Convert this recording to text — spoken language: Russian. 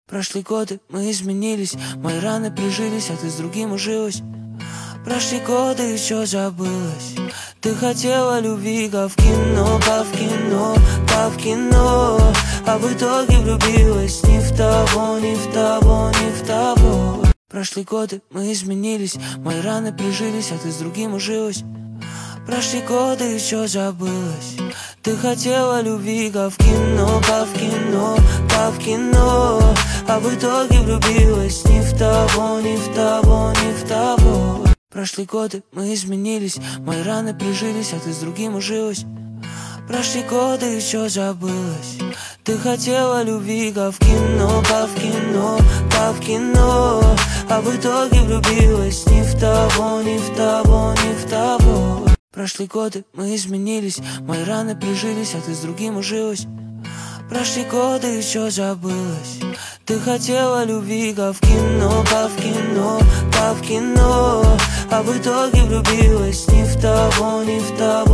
Прошли годы, мы изменились, мои раны прижились, а ты с другим ужилась. Прошли годы, и все забылось. Ты хотела любви, как в кино, как в кино, как в кино. А в итоге влюбилась ни в того, ни в того, ни в того. Прошли годы, мы изменились, мои раны прижились, а ты с другим ужилась. Прошли годы, и все забылось. Ты хотела любви, как в кино, как в кино, как в кино. А в итоге влюбилась ни в того, ни в того, ни в того. Прошли годы, мы изменились, мои раны прижились, а ты с другим ужилась. Прошли годы, и все забылось. Ты хотела любви, как в кино, как в кино, как в кино. А в итоге влюбилась ни в того, ни в того, ни в того. Прошли годы, мы изменились, мои раны прижились, а ты с другим ужилась. Прошли годы, и все забылось. Ты хотела любви, как в кино, как в кино, как в кино. А в итоге влюбилась ни в того, ни в того.